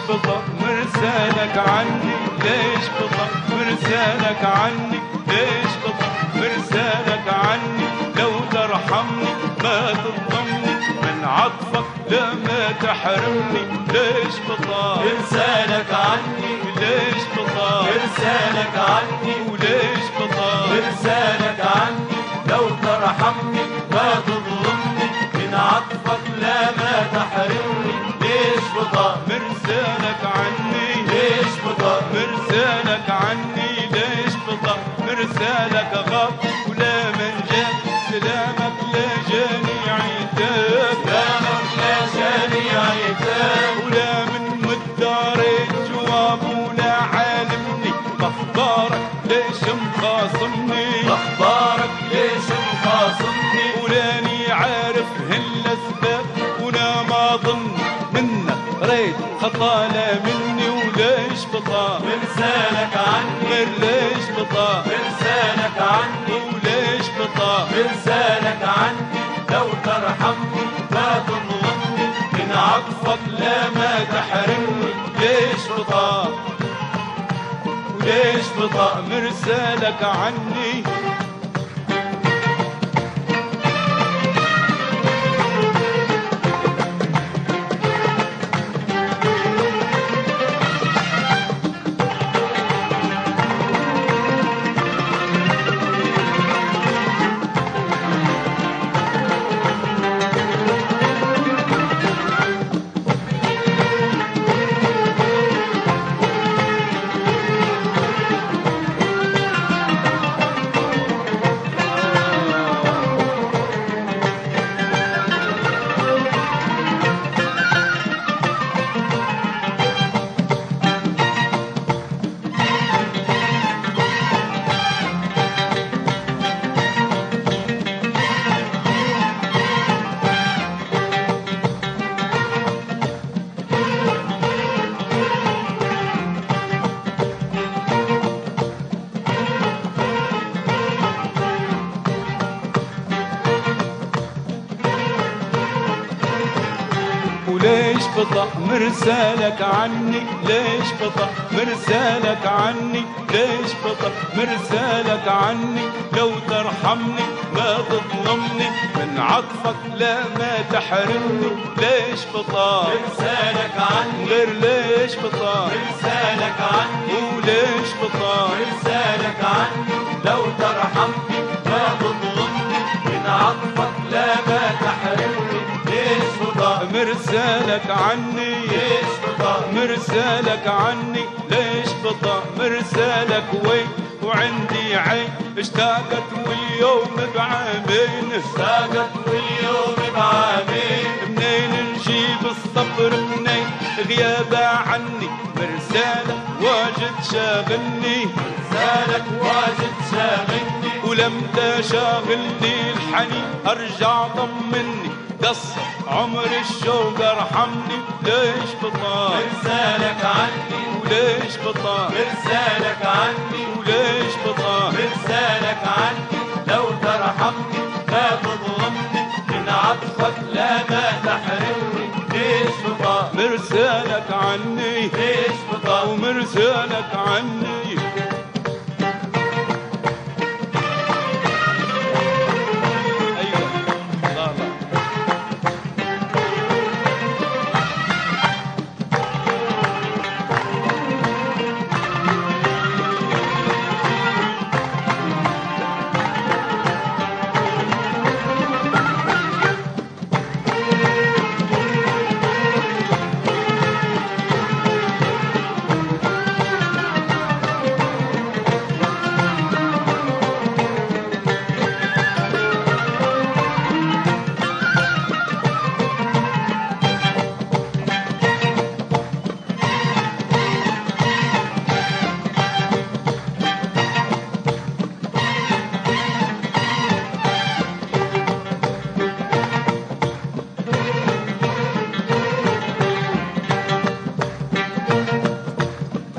بطأ مرسالك عني؟ ليش بطأ مرسالك عني؟ ليش بطأ مرسالك عني؟ لو ترحمني ما تظلمني من عطفك لا ما تحرمني. ليش بطأ مرسالك عني؟ ليش بطأ مرسالك عني؟ وليش بطأ مرسالك عني؟ لو ترحمني ما تظلمني من عطفك لا ما تحرمني. ليش بطأ مرسالك عني؟ ليش بطأ مرسالك عني؟ ليش بطأ مرسالك غاب ولا من جاب سلامك لا جاني عتاب. سلامك لا جاني عتاب ولا من مداريت جواب ولا عالمني بأخبارك ليش مخاصمني. أخبارك ليش مخاصمني ولاني عارف هالأسباب ولا ما ظن منك ريت خطالة مني. وليش بطا مرسالك عني؟ غير ليش بطا مرسالك عني؟ وليش بطا مرسالك عني؟ لو ترحمني ما تظلمني من عطفك لا ما تحرمني. ليش بطا ليش بطأ مرسالك عني؟ وليش بطأ مرسالك عني؟ ليش بطأ مرسالك عني؟ ليش بطأ مرسالك عني؟ لو ترحمني ما تظلمني من عطفك لا ما تحرمني. ليش بطأ مرسالك عني؟ غير ليش بطأ مرسالك عني؟ وليش بطأ مرسالك عني؟ لو ترحمني ما تظلمني من عطفك لا ما تحرمني. ليش بطأ مرسالك عني؟ ليش بطأ مرسالك عني؟ ليش بطأ مرسالك وين وعندي عين اشتاقت واليوم بعامين. اشتاقت واليوم بعامين. منين نجيب الصبر منين غيابه عني؟ مرسالك واجد شاغلني. مرسالك واجد شاغلني. ولمتى شاغلني الحنين ارجع طمني. قصر عمر الشوق ارحمني. ليش بطا مرسالك عني؟ وليش بطا مرسالك عني؟ وليش بطا مرسالك عني؟ لو ترحمني ما تظلمني من عطفك لا ما تحرمني. ليش بطأ مرسالك عني؟ ليش بطأ ومرسالك عني؟ ايوه لا لا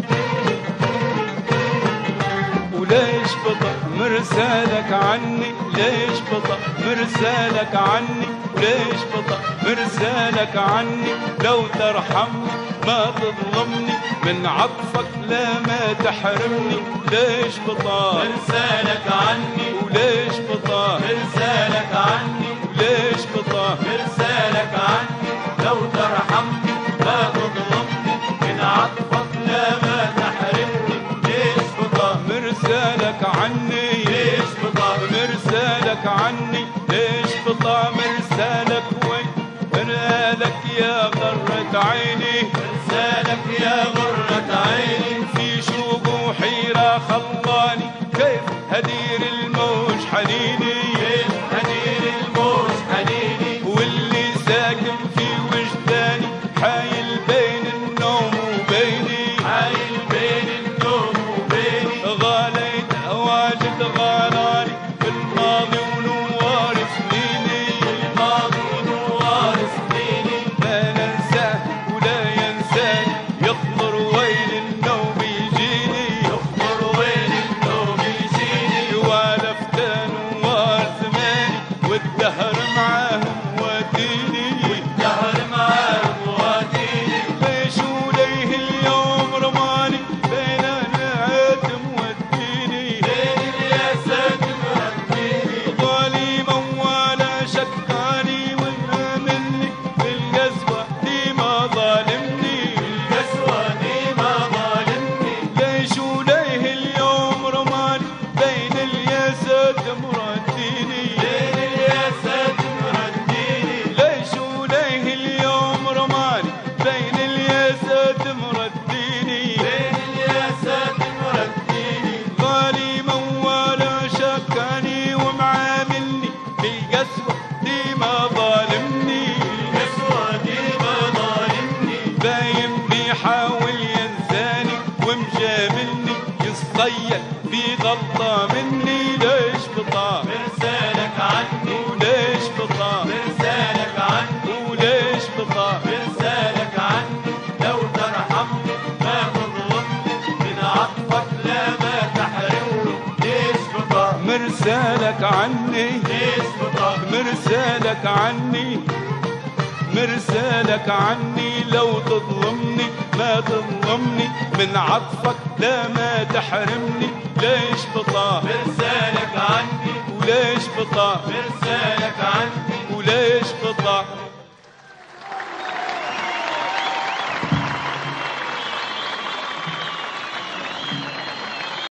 مرسالك عني؟ ليش بطا مرسالك عني ليش بطا مرسالك عني لو ترحمني ما تظلمني من عطفك لا ما تحرمني ليش بطا مرسالك عني وليش بطا مرسالك عني ليش بطا مرسالك عني لو ترحمني ما تظلمني من عطفك لا ما تحرمني ليش بطا مرسالك عني ليش بطا مرسالك عني ليش بطا مرسالك وين مرسالك يا غرة عيني مرسالك يا غرة عيني في شوق وحيرة خلاني كيف هدير الموج حنيني كيف هدير الموج حنيني واللي ساكن في وجداني حايل بين النوم وبيني حايل بين النوم وبيني غاليت واجد غالاني في الماضي ونوار سنيني الماضي نوار سنيني لا ننساه ولا ينساني يخضر ويل النوم يجيني يخطر وين النوم يجيني والفت نوار زماني والدهر معاه وديني دهر معاه مواديني ليش وليه اليوم رماني بين العتم وديني بين الياسات مهديني ظالما ولا شكاني وما مني بالقسوة دي ما ظالمني القسوة دي ما ظالمني ليش وليه اليوم رماني بين الياسات مرديني بين الياسات مهديني ليش وليه اليوم رماني بين الياسات مرديني بين الياسات مهديني غالي ولا شكاني ومعاملني بالقسوة دي ما ظالمني القسوة دي ما ظالمني باين بيحاول ينساني ومجاملني يصيد في غلطة مني ليش بطا مرسالك عني وليش بطا مرسالك عني وليش بطا مرسالك عني لو ترحمني ما تظلمني من عطفك لا ما تحرمني ليش بطا مرسالك عني ليش بطا مرسالك عني مرسالك عني لو تظلمني ما تظلمني من عطفك لا ما تحرمني ليش بطا مرسالك عني وليش بطا مرسالك عني وليش بطا